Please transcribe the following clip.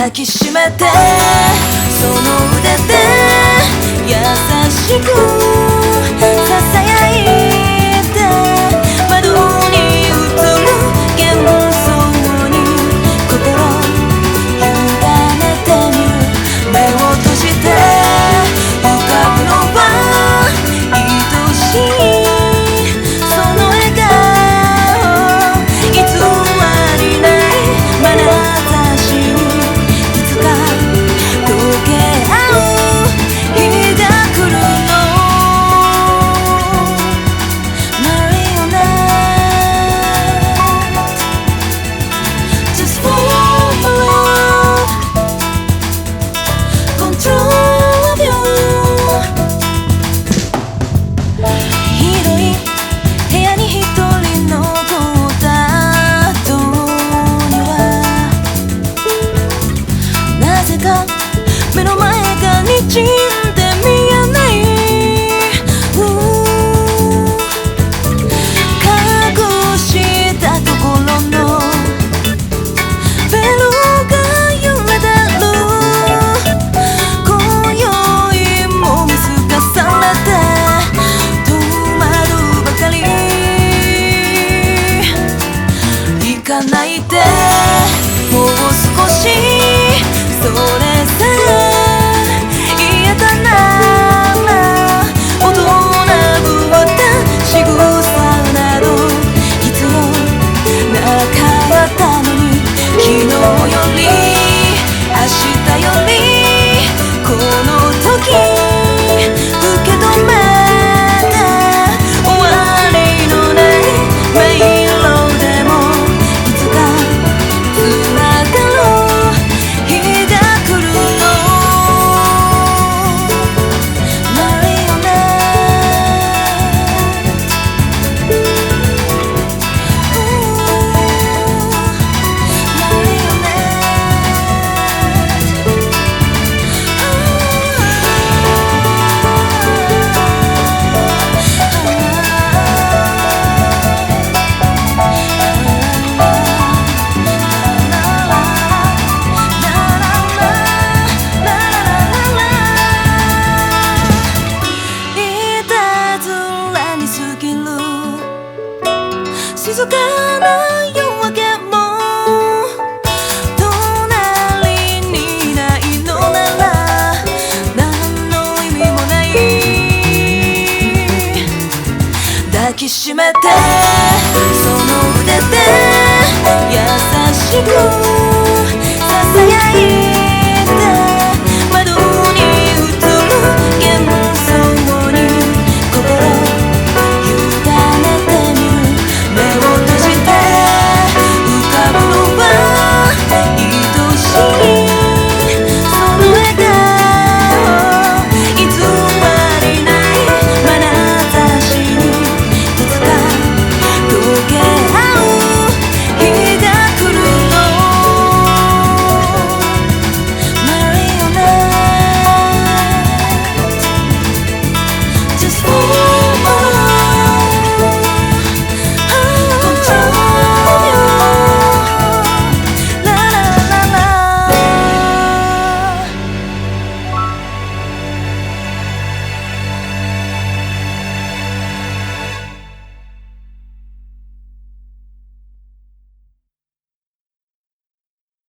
抱きしめてその腕で優しくささやいて窓に映る幻想に心委ねてみる目を閉じて浮かぶのは愛しいその笑顔偽りない眼差しにいつか溶け合う日が来るの Marionette Just follow my love Control of you 広い部屋に一人残った後にはなぜか目の前が滲んで見えない隠したところのベルが揺れてる今宵も見透かされて止まるばかり行かないでもう少しそれさえ言えたなら大人ぶった仕草など必要なかったのに昨日より明日よりこの時受け止めて終わりのない迷路でもいつかつながる日が来るの Marionetteいたずらに過ぎる静かな夜明けも隣にいないのなら何の意味もない抱きしめて